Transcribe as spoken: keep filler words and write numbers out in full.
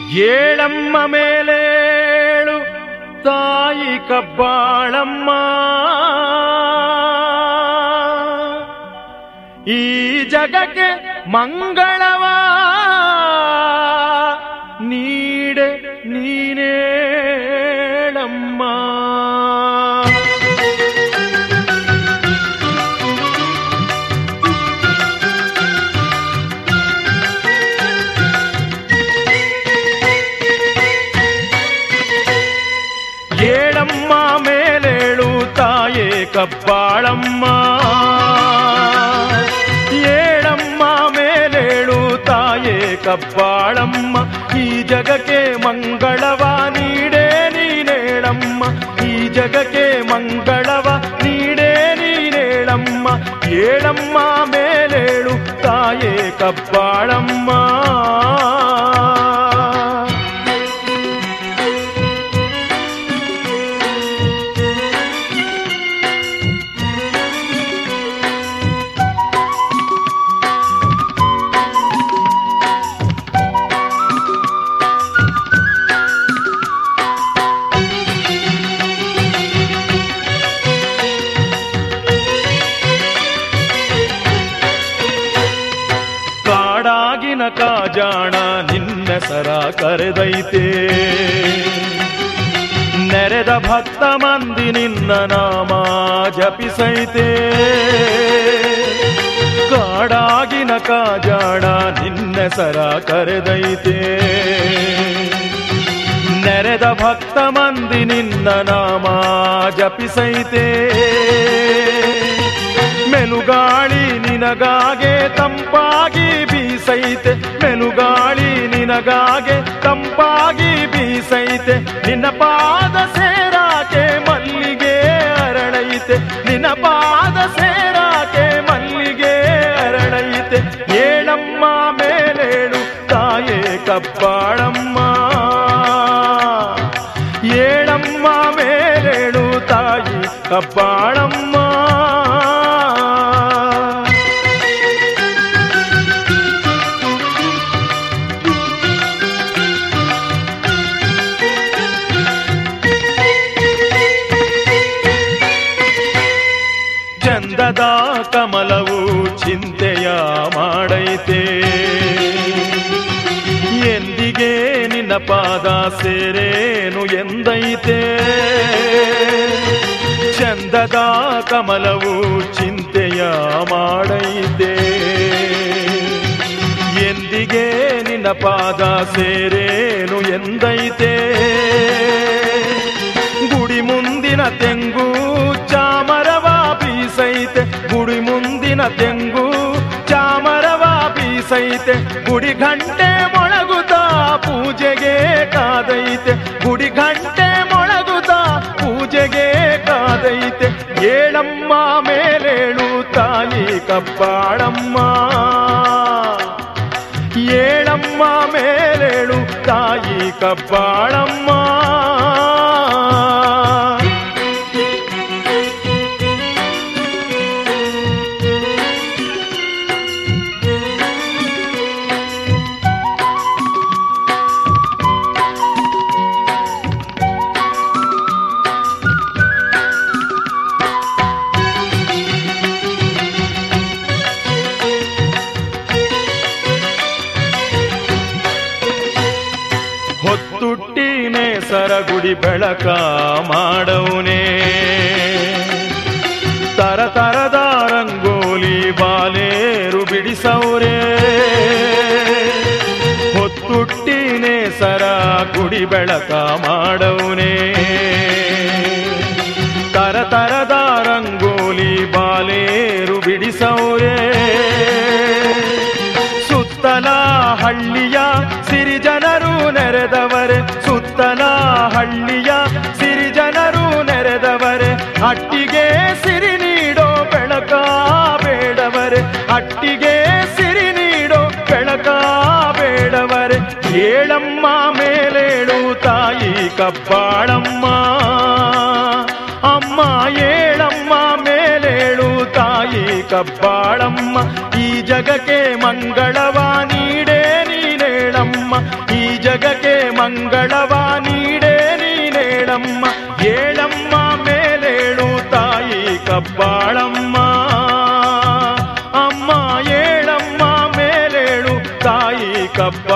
ಏಳಮ್ಮ ಮೇಲೇಳು ತಾಯಿ ಕಬ್ಬಾಳಮ್ಮ, ಈ ಜಗಕ್ಕೆ ಮಂಗಳವ ನೀಡೆ ನೀನೇಳಮ್ಮ. ಏಳಮ್ಮ ಮೇಲೇಳು ತಾಯೇ ಕಬ್ಬಾಳಮ್ಮ, ಏಳಮ್ಮ ಮೇಲೇಳು ತಾಯೇ ಕಬ್ಬಾಳಮ್ಮ, ಈ ಜಗಕ್ಕೆ ಮಂಗಳವ ನೀಡೇ ನೀನೇಳಮ್ಮ, ಈ ಜಗಕ್ಕೆ ಮಂಗಳವ ನೀಡೇ ನೀನೇಳಮ್ಮ. ಏಳಮ್ಮ ಮೇಲೇಳು ತಾಯೇ ಕಬ್ಬಾಳಮ್ಮ. ಕಾಜಾಣ ನಿನ್ನೆಸರ ಕರೆದೈತೆ, ನೆರೆದ ಭಕ್ತ ಮಂದಿ ನಿನ್ನ ನಾಮ ಜಪಿಸೈತೆ. ಕಾಡಾಗಿನ ಕಾಜಾಣ ನಿನ್ನೆಸರ ಕರೆದೈತೆ, ನೆರೆದ ಭಕ್ತ ಮಂದಿ ನಿನ್ನ ನಾಮ ಜಪಿಸೈತೆ. ಮೆಲುಗಾಳಿ ನಿನಗಾಗೆ ತಂಪಾಗಿ ಬೀಸೈತೆ, ಮೆಲುಗಾಳಿ ನಿನಗಾಗೆ ತಂಪಾಗಿ ಬೀಸೈತೆ. ನಿನ್ನ ಪಾದ ಸೇರಾಕೆ ಮಲ್ಲಿಗೆ ಅರಳೈತೆ, ನಿನ್ನ ಪಾದ ಸೇರಾಕೆ ಮಲ್ಲಿಗೆ ಅರಳೈತೆ. ಏಳಮ್ಮ ಮೇಲೇಳು ತಾಯೇ ಕಬ್ಬಾಳಮ್ಮ, ಏಳಮ್ಮ ಮೇಲೇಳು ತಾಯಿ ಕಬ್ಬಾಳಮ್ಮ. ಚಂದದ ಕಮಲವು ಚಿಂತೆಯ ಮಾಡೈತೆ, ಎಂದಿಗೆ ನಿನ್ನ ಪಾದ ಸೇರೇನು ಎಂದೈತೆ. ಚಂದದ ಕಮಲವು ಚಿಂತೆಯ ಮಾಡೈತೆ, ಎಂದಿಗೆ ನಿನ್ನ ಪಾದ ಸೇರೇನು ಎಂದೈತೆ. ಗುಡಿ ಮುಂದಿನ ತೆಂಗು ಚಾಮರವ ಬೀಸೈತೆ, ಗುಡಿ ಮುಂದಿನ ತೆಂಗು ಚಾಮರವ ಬೀಸೈತೆ. ಗುಡಿ ಗಂಟೆ ಮೊಳಗುತ್ತಾ ಪೂಜೆಗೆ ಕಾದೈತೆ, ಗುಡಿ ಗಂಟೆ ಮೊಳಗುತ್ತಾ ಪೂಜೆಗೆ ಕಾದೈತೆ. ಏಳಮ್ಮ ಮೇಲೇಳು ತಾಯಿ ಕಬ್ಬಾಳಮ್ಮ, ಏಳಮ್ಮ ಮೇಲೇಳು ತಾಯಿ ಕಬ್ಬಾಳಮ್ಮ. ಹೊತ್ತುಟ್ಟಿನೇ ಸರಗುಡಿ ಬೆಳಕ ಮಾಡವನೇ, ತರ ತರದ ರಂಗೋಲಿ ಬಾಲೇರು ಬಿಡಿಸವ್ರೆ. ಹೊತ್ತುಟ್ಟಿನೇ ಸರ ಗುಡಿ ಬೆಳಕ ಮಾಡವನೇ, ತರ ತರದ ರಂಗೋಲಿ ಬಾಲೇರು ಬಿಡಿಸವ್ರೆ. ಸುತ್ತಲ ಹಳ್ಳಿಯ ಸಿರಿಜನರು ನೆರೆದವರೆ, ಸುತ್ತಲ ಹಳ್ಳಿಯ ಸಿರಿಜನರು ನೆರೆದವರೆ. ಅಟ್ಟಿಗೆ ಸಿರಿ ನೀಡೋ ಬೆಳಕ ಬೇಡವರೆ, ಅಟ್ಟಿಗೆ ಸಿರಿ ನೀಡೋ ಬೆಳಕ ಬೇಡವರೆ. ಏಳಮ್ಮ ಮೇಲೇಳು ತಾಯಿ ಕಬ್ಬಾಳಮ್ಮ, ಅಮ್ಮ ಏಳಮ್ಮ ಮೇಲೇಳು ತಾಯಿ ಕಬ್ಬಾಳಮ್ಮ. ಈ ಜಗಕ್ಕೆ ಮಂಗಳವ ನೀಡೇ ನೀನೇಳಮ್ಮ, ಈ ಜಗಕ್ಕೆ ಮಂಗಳವ ನೀಡೇ ನೀನೇಳಮ್ಮ, ಏಳಮ್ಮ ಮೇಲೇಳು ತಾಯಿ ಕಬ್ಬಾಳಮ್ಮ. ಅಮ್ಮ ಏಳಮ್ಮ ಮೇಲೇಳು ತಾಯಿ ಕಬ್ಬಾಳಮ್ಮ.